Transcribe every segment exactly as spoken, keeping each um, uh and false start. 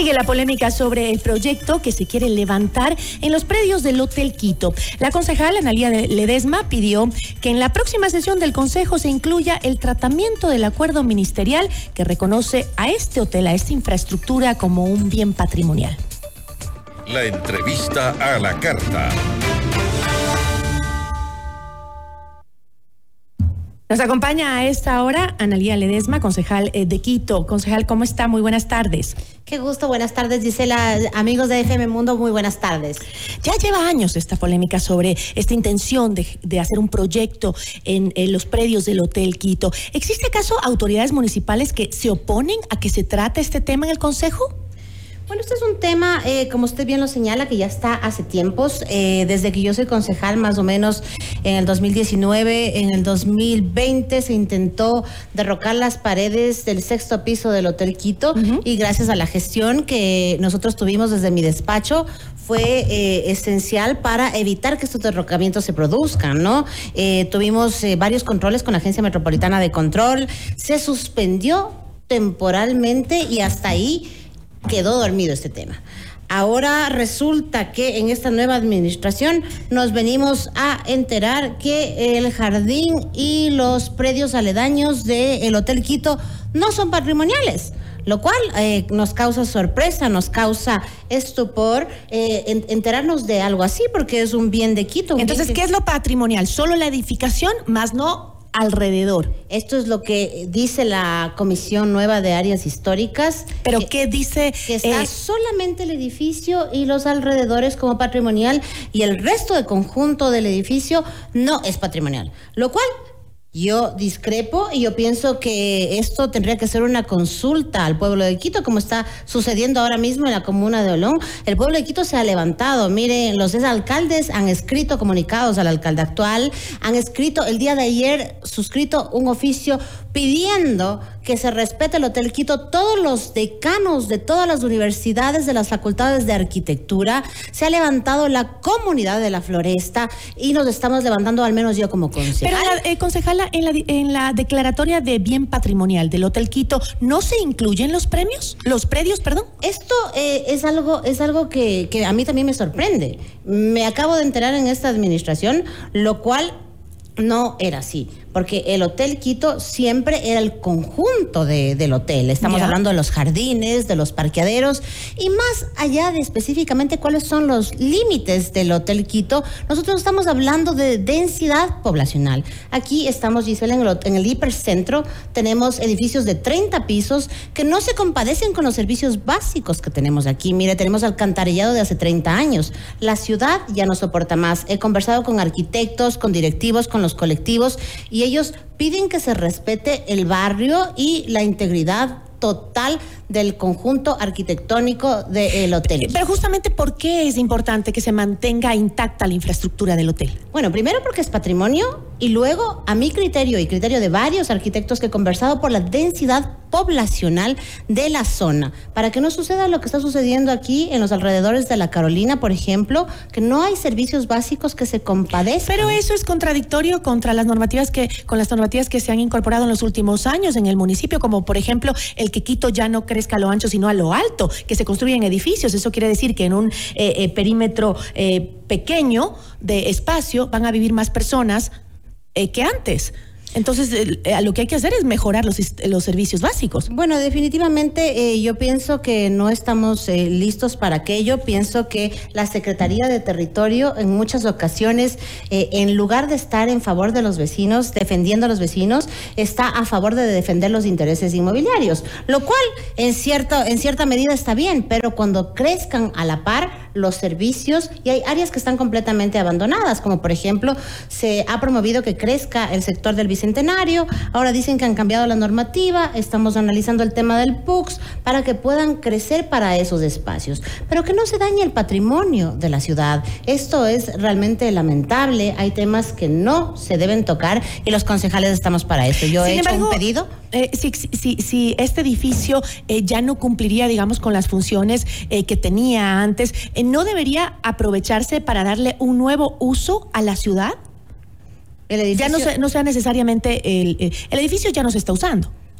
Sigue la polémica sobre el proyecto que se quiere levantar en los predios del Hotel Quito. La concejal Analía Ledesma pidió que en la próxima sesión del Consejo se incluya el tratamiento del acuerdo ministerial que reconoce a este hotel, a esta infraestructura, como un bien patrimonial. La entrevista a la carta. Nos acompaña a esta hora Analía Ledesma, concejal de Quito. Concejal, ¿cómo está? Muy buenas tardes. Qué gusto, buenas tardes, Gisela. Amigos de F M Mundo, muy buenas tardes. Ya lleva años esta polémica sobre esta intención de, de hacer un proyecto en, en los predios del Hotel Quito. ¿Existe acaso autoridades municipales que se oponen a que se trate este tema en el Consejo? Bueno, este es un tema, eh, como usted bien lo señala, que ya está hace tiempos, eh, desde que yo soy concejal, más o menos en el dos mil diecinueve, en el dos mil veinte se intentó derrocar las paredes del sexto piso del Hotel Quito, uh-huh. y gracias a la gestión que nosotros tuvimos desde mi despacho, fue eh, esencial para evitar que estos derrocamientos se produzcan, ¿no? Eh, tuvimos eh, varios controles con la Agencia Metropolitana de Control, se suspendió temporalmente y hasta ahí quedó dormido este tema. Ahora resulta que en esta nueva administración nos venimos a enterar que el jardín y los predios aledaños del Hotel Quito no son patrimoniales, lo cual eh, nos causa sorpresa, nos causa estupor eh, enterarnos de algo así, porque es un bien de Quito. Entonces, que... ¿qué es lo patrimonial? Solo la edificación, más no alrededor. Esto es lo que dice la Comisión Nueva de Áreas Históricas. ¿Pero que, qué dice? Que está eh, solamente el edificio y los alrededores como patrimonial, y el resto del conjunto del edificio no es patrimonial. Lo cual yo discrepo, y yo pienso que esto tendría que ser una consulta al pueblo de Quito, como está sucediendo ahora mismo en la comuna de Olón. El pueblo de Quito se ha levantado. Miren, los exalcaldes han escrito comunicados al alcalde actual, han escrito el día de ayer, suscrito un oficio pidiendo que se respete el Hotel Quito. Todos los decanos de todas las universidades de las facultades de arquitectura, se ha levantado la comunidad de la Floresta, y nos estamos levantando, al menos yo como concejal. Pero la, eh, concejala, en la, en la declaratoria de bien patrimonial del Hotel Quito, ¿no se incluyen los premios? Los predios, perdón. Esto eh, es algo, es algo que, que a mí también me sorprende. Me acabo de enterar en esta administración, lo cual no era así, porque el Hotel Quito siempre era el conjunto de, del hotel. Estamos yeah. hablando de los jardines, de los parqueaderos, y más allá de específicamente cuáles son los límites del Hotel Quito, nosotros estamos hablando de densidad poblacional. Aquí estamos, Gisela, en el, en el hipercentro, tenemos edificios de treinta pisos que no se compadecen con los servicios básicos que tenemos aquí. Mire, tenemos alcantarillado de hace treinta años. La ciudad ya no soporta más. He conversado con arquitectos, con directivos, con los colectivos, y ellos piden que se respete el barrio y la integridad total del conjunto arquitectónico del hotel. Pero justamente, ¿por qué es importante que se mantenga intacta la infraestructura del hotel? Bueno, primero porque es patrimonio, y luego, a mi criterio y criterio de varios arquitectos que he conversado, por la densidad poblacional de la zona, para que no suceda lo que está sucediendo aquí en los alrededores de la Carolina, por ejemplo, que no hay servicios básicos que se compadezcan. Pero eso es contradictorio contra las normativas que, con las normativas que se han incorporado en los últimos años en el municipio, como por ejemplo el que Quito ya no crezca a lo ancho sino a lo alto, que se construyen edificios. Eso quiere decir que en un eh, eh, perímetro eh, pequeño de espacio van a vivir más personas eh, que antes. Entonces, eh, lo que hay que hacer es mejorar los, los servicios básicos. Bueno, definitivamente eh, yo pienso que no estamos eh, listos para aquello. Pienso que la Secretaría de Territorio en muchas ocasiones, eh, en lugar de estar en favor de los vecinos, defendiendo a los vecinos, está a favor de defender los intereses inmobiliarios, lo cual en, cierto, en cierta medida está bien, pero cuando crezcan a la par los servicios, y hay áreas que están completamente abandonadas, como por ejemplo, se ha promovido que crezca el sector del Bicentenario. Ahora dicen que han cambiado la normativa, estamos analizando el tema del P U C S para que puedan crecer para esos espacios, pero que no se dañe el patrimonio de la ciudad. Esto es realmente lamentable. Hay temas que no se deben tocar, y los concejales estamos para eso. Yo Sin he embargo, hecho un pedido. Eh, si, si, si este edificio eh, ya no cumpliría, digamos, con las funciones eh, que tenía antes, eh, ¿no debería aprovecharse para darle un nuevo uso a la ciudad? El edificio... Ya no, se, no sea necesariamente el, el edificio ya no se está usando.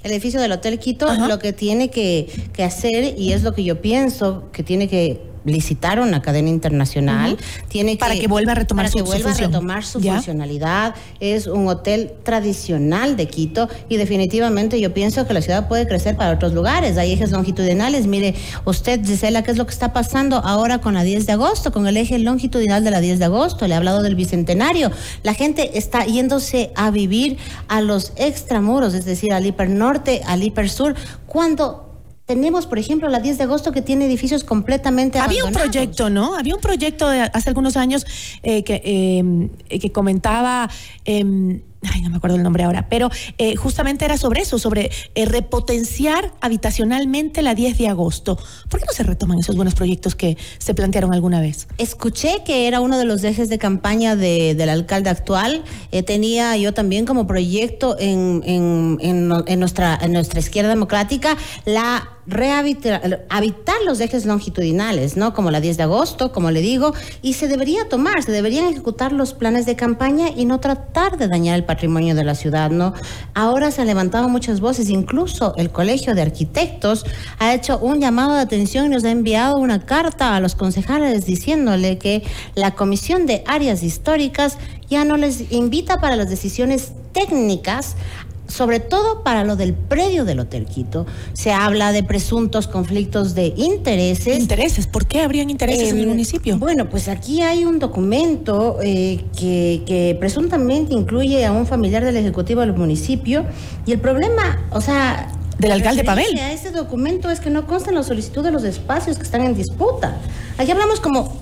El edificio del Hotel Quito. Ajá. Lo que tiene que, que hacer, y es lo que yo pienso, que tiene que licitar una cadena internacional, uh-huh. tiene que, para que vuelva a retomar para su, que vuelva su función. a retomar su ¿Ya? funcionalidad. Es un hotel tradicional de Quito y definitivamente yo pienso que la ciudad puede crecer para otros lugares. Hay ejes longitudinales. Mire usted, Gisela, qué es lo que está pasando ahora con la diez de agosto, con el eje longitudinal de la diez de agosto. Le he hablado del Bicentenario. La gente está yéndose a vivir a los extramuros, es decir, al hipernorte, al hipersur, cuando tenemos, por ejemplo, la diez de agosto, que tiene edificios completamente Había abandonados. un proyecto, ¿no? Había un proyecto de hace algunos años eh, que, eh, que comentaba... Eh, ay, no me acuerdo el nombre ahora, pero eh, justamente era sobre eso, sobre eh, repotenciar habitacionalmente la diez de agosto. ¿Por qué no se retoman esos buenos proyectos que se plantearon alguna vez? Escuché que era uno de los ejes de campaña de, del alcalde actual. Eh, tenía yo también como proyecto en, en, en, en, nuestra, en nuestra izquierda democrática la rehabitar habitar los ejes longitudinales, ¿no? Como la diez de agosto, como le digo, y se debería tomar, se deberían ejecutar los planes de campaña y no tratar de dañar el patrimonio de la ciudad, ¿no? Ahora se han levantado muchas voces, incluso el Colegio de Arquitectos ha hecho un llamado de atención y nos ha enviado una carta a los concejales diciéndole que la Comisión de Áreas Históricas ya no les invita para las decisiones técnicas, sobre todo para lo del predio del Hotel Quito. Se habla de presuntos conflictos de intereses. ¿Intereses? ¿Por qué habrían intereses eh, en el municipio? Bueno, pues aquí hay un documento eh, que, que presuntamente incluye a un familiar del Ejecutivo del municipio, y el problema, o sea... Del alcalde Pavel. A ese documento es que no consta en la solicitud de los espacios que están en disputa. Aquí hablamos como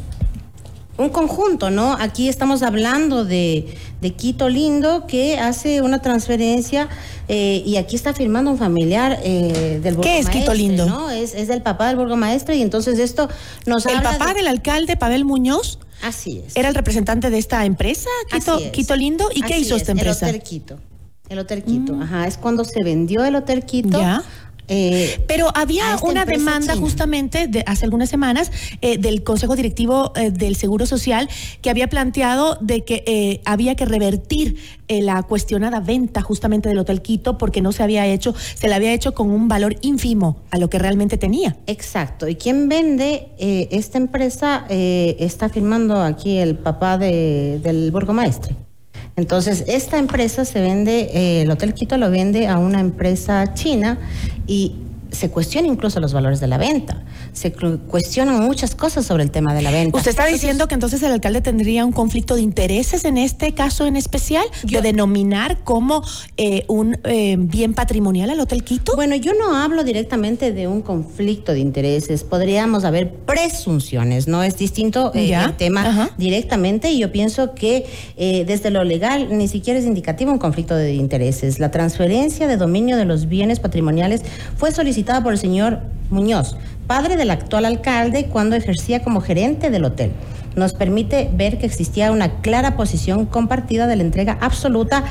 un conjunto, ¿no? Aquí estamos hablando de, de Quito Lindo, que hace una transferencia eh, y aquí está firmando un familiar eh, del burgomaestre. ¿Qué es Quito Lindo? ¿No? Es, es del papá del burgomaestre, y entonces esto nos ¿El habla papá de... del alcalde Pavel Muñoz? Así es. ¿Era el representante de esta empresa, Quito, Quito Lindo? ¿Y Así qué hizo es, esta empresa? El Hotel Quito. El Hotel Quito, mm. ajá. Es cuando se vendió el Hotel Quito. Ya. Eh, Pero había una demanda china. justamente de hace algunas semanas eh, del Consejo Directivo eh, del Seguro Social, que había planteado de que eh, había que revertir eh, la cuestionada venta justamente del Hotel Quito, porque no se había hecho, se le había hecho con un valor ínfimo a lo que realmente tenía. Exacto. Y quien vende eh, esta empresa eh, está firmando aquí el papá de, del burgomaestre. Entonces, esta empresa se vende, eh, el Hotel Quito lo vende a una empresa china, y se cuestiona incluso los valores de la venta. Se cuestionan muchas cosas sobre el tema de la venta. ¿Usted está diciendo entonces, que entonces el alcalde tendría un conflicto de intereses en este caso en especial? Yo, ¿de denominar como eh, un eh, bien patrimonial al Hotel Quito? Bueno, yo no hablo directamente de un conflicto de intereses. Podríamos haber presunciones, ¿no? Es distinto eh, el tema Ajá. directamente, y yo pienso que eh, desde lo legal ni siquiera es indicativo un conflicto de intereses. La transferencia de dominio de los bienes patrimoniales fue solicitada por el señor Muñoz, padre del actual alcalde, cuando ejercía como gerente del hotel. Nos permite ver que existía una clara posición compartida de la entrega absoluta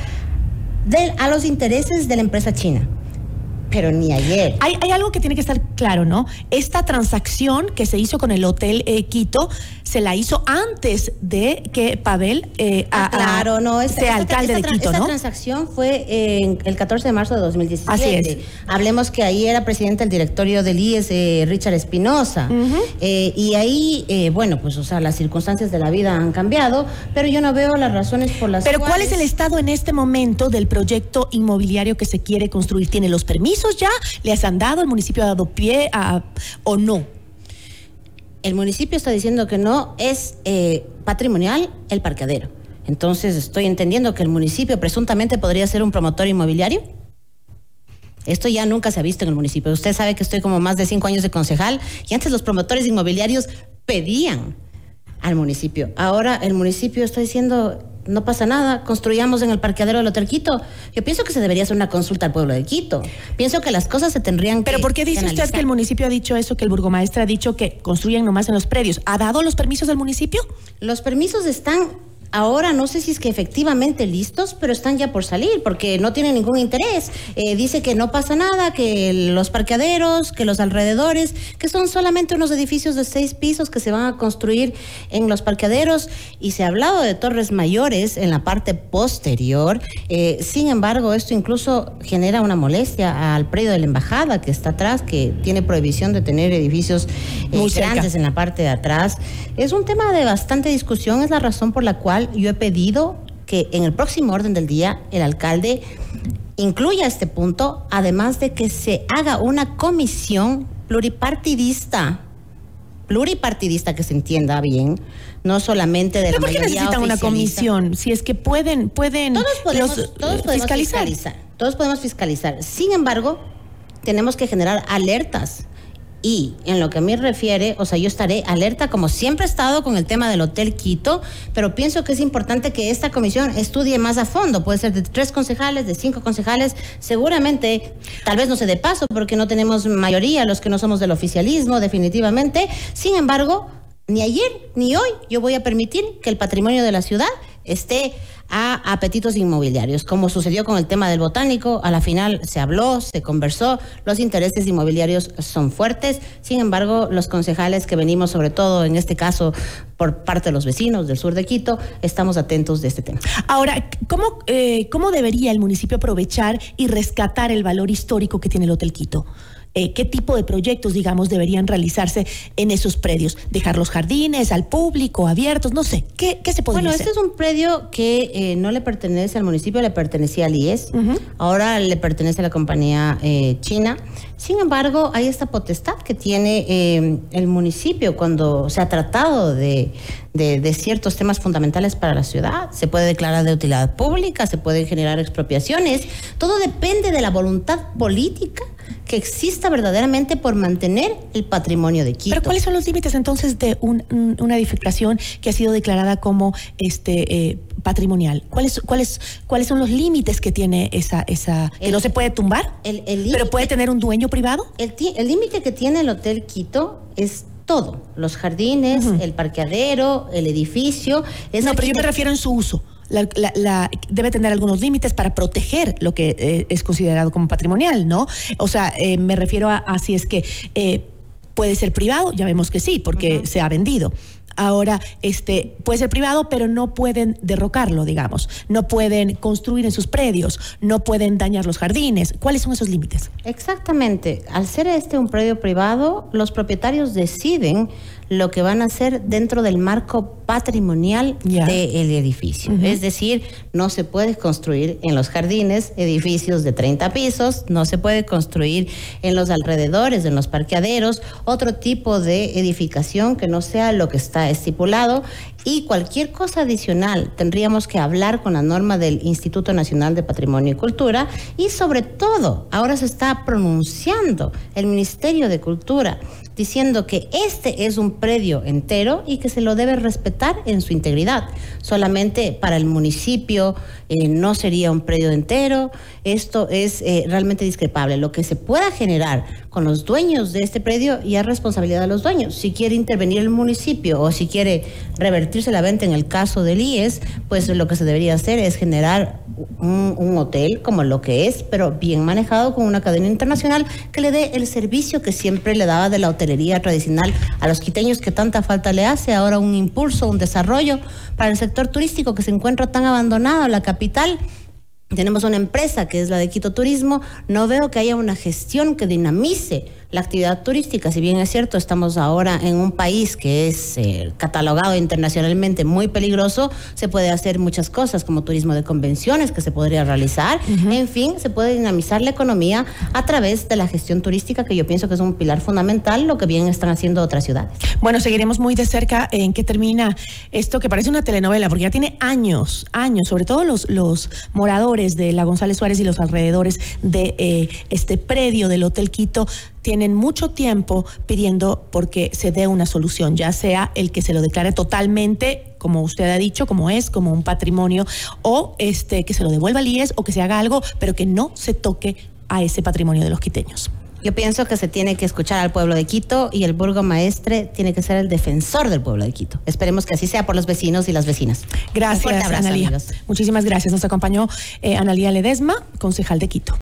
de, a los intereses de la empresa china. Pero ni ayer. Hay, hay algo que tiene que estar claro, ¿no? Esta transacción que se hizo con el Hotel eh, Quito se la hizo antes de que Pavel eh, ah, a, claro, no, esta, sea esta, alcalde esta, de Quito, esta ¿no? Esta transacción fue eh, el catorce de marzo de dos mil diecisiete. Así es. Hablemos que ahí era presidente del directorio del I E S, eh, Richard Espinosa. Uh-huh. eh, y ahí, eh, bueno, pues, o sea, las circunstancias de la vida han cambiado, pero yo no veo las razones por las pero cuales... ¿cuál es el estado en este momento del proyecto inmobiliario que se quiere construir? ¿Tiene los permisos ya? ¿Les han dado? ¿El municipio ha dado pie a, o no? El municipio está diciendo que no es eh, patrimonial el parqueadero. Entonces estoy entendiendo que el municipio presuntamente podría ser un promotor inmobiliario. Esto ya nunca se ha visto en el municipio. Usted sabe que estoy como más de cinco años de concejal, y antes los promotores inmobiliarios pedían al municipio. Ahora el municipio está diciendo... no pasa nada, construyamos en el parqueadero del Hotel Quito. Yo pienso que se debería hacer una consulta al pueblo de Quito. Pienso que las cosas se tendrían que ¿Pero por qué dice analizar. usted que el municipio ha dicho eso, que el burgomaestre ha dicho que construyan nomás en los predios? ¿Ha dado los permisos del municipio? Los permisos están ahora no sé si es que efectivamente listos, pero están ya por salir porque no tienen ningún interés. Eh, dice que no pasa nada, que los parqueaderos, que los alrededores, que son solamente unos edificios de seis pisos que se van a construir en los parqueaderos, y se ha hablado de torres mayores en la parte posterior. Eh, sin embargo, esto incluso genera una molestia al predio de la embajada que está atrás, que tiene prohibición de tener edificios eh, grandes en la parte de atrás. Es un tema de bastante discusión, es la razón por la cual yo he pedido que en el próximo orden del día el alcalde incluya este punto, además de que se haga una comisión pluripartidista, pluripartidista que se entienda bien, no solamente de ¿Pero la por qué mayoría necesitan una oficialista. comisión? Si es que pueden, pueden Todos podemos, los, todos podemos fiscalizar. fiscalizar, todos podemos fiscalizar. Sin embargo, tenemos que generar alertas. Y en lo que a mí refiere, o sea, yo estaré alerta como siempre he estado con el tema del Hotel Quito, pero pienso que es importante que esta comisión estudie más a fondo. Puede ser de tres concejales, de cinco concejales, seguramente, tal vez no se dé paso porque no tenemos mayoría los que no somos del oficialismo, definitivamente. Sin embargo, ni ayer ni hoy yo voy a permitir que el patrimonio de la ciudad esté a apetitos inmobiliarios, como sucedió con el tema del Botánico. A la final se habló, se conversó, los intereses inmobiliarios son fuertes. Sin embargo, los concejales que venimos, sobre todo en este caso por parte de los vecinos del sur de Quito, estamos atentos de este tema. Ahora, ¿cómo, eh, cómo debería el municipio aprovechar y rescatar el valor histórico que tiene el Hotel Quito? Eh, ¿Qué tipo de proyectos, digamos, deberían realizarse en esos predios? ¿Dejar los jardines al público, abiertos? No sé, ¿qué, qué se podría bueno, hacer? Bueno, este es un predio que eh, no le pertenece al municipio, le pertenecía al I E S. Uh-huh. Ahora le pertenece a la compañía eh, china. Sin embargo, hay esta potestad que tiene eh, el municipio cuando se ha tratado de, de, de ciertos temas fundamentales para la ciudad. Se puede declarar de utilidad pública, se pueden generar expropiaciones. Todo depende de la voluntad política que exista verdaderamente por mantener el patrimonio de Quito. ¿Pero cuáles son los límites entonces de un, un, una edificación que ha sido declarada como este eh, patrimonial? ¿Cuáles, cuáles, ¿Cuáles son los límites que tiene esa, esa que el, no se puede tumbar? El, el límite, ¿Pero puede tener un dueño privado? El límite que tiene el Hotel Quito es todo, los jardines, uh-huh. el parqueadero, el edificio. Es no, pero yo me refiero en su uso. La, la, la, debe tener algunos límites para proteger lo que eh, es considerado como patrimonial, ¿no? O sea, eh, me refiero a, a si es que eh, puede ser privado, ya vemos que sí, porque uh-huh. se ha vendido. Ahora, este, puede ser privado, pero no pueden derrocarlo, digamos. No pueden construir en sus predios, no pueden dañar los jardines. ¿Cuáles son esos límites? Exactamente. Al ser este un predio privado, los propietarios deciden lo que van a hacer dentro del marco patrimonial yeah. del edificio. Uh-huh. Es decir, no se puede construir en los jardines edificios de treinta pisos, no se puede construir en los alrededores, en los parqueaderos, otro tipo de edificación que no sea lo que está estipulado, y cualquier cosa adicional tendríamos que hablar con la norma del Instituto Nacional de Patrimonio y Cultura, y sobre todo, ahora se está pronunciando el Ministerio de Cultura diciendo que este es un predio entero y que se lo debe respetar en su integridad. Solamente para el municipio eh, no sería un predio entero. Esto es eh, realmente discrepable. Lo que se pueda generar con los dueños de este predio ya es responsabilidad de los dueños. Si quiere intervenir el municipio o si quiere revertirse la venta en el caso del I E S, pues lo que se debería hacer es generar un, un hotel como lo que es, pero bien manejado con una cadena internacional que le dé el servicio que siempre le daba de la hotelería tradicional a los quiteños, que tanta falta le hace. Ahora un impulso, un desarrollo para el sector turístico que se encuentra tan abandonado en la capital. Tenemos una empresa que es la de Quito Turismo. No veo que haya una gestión que dinamice la actividad turística. Si bien es cierto, estamos ahora en un país que es eh, catalogado internacionalmente muy peligroso, se puede hacer muchas cosas como turismo de convenciones que se podría realizar. Uh-huh. En fin, se puede dinamizar la economía a través de la gestión turística, que yo pienso que es un pilar fundamental, lo que bien están haciendo otras ciudades. Bueno, seguiremos muy de cerca en qué termina esto, que parece una telenovela, porque ya tiene años, años, sobre todo los, los moradores de la González Suárez y los alrededores de eh, este predio del Hotel Quito tienen mucho tiempo pidiendo porque se dé una solución, ya sea el que se lo declare totalmente, como usted ha dicho, como es, como un patrimonio, o este que se lo devuelva al I E S, o que se haga algo, pero que no se toque a ese patrimonio de los quiteños. Yo pienso que se tiene que escuchar al pueblo de Quito y el burgomaestre tiene que ser el defensor del pueblo de Quito. Esperemos que así sea por los vecinos y las vecinas. Gracias, Un fuerte abrazo, Analía. amigos. Muchísimas gracias. Nos acompañó eh, Analía Ledesma, concejal de Quito.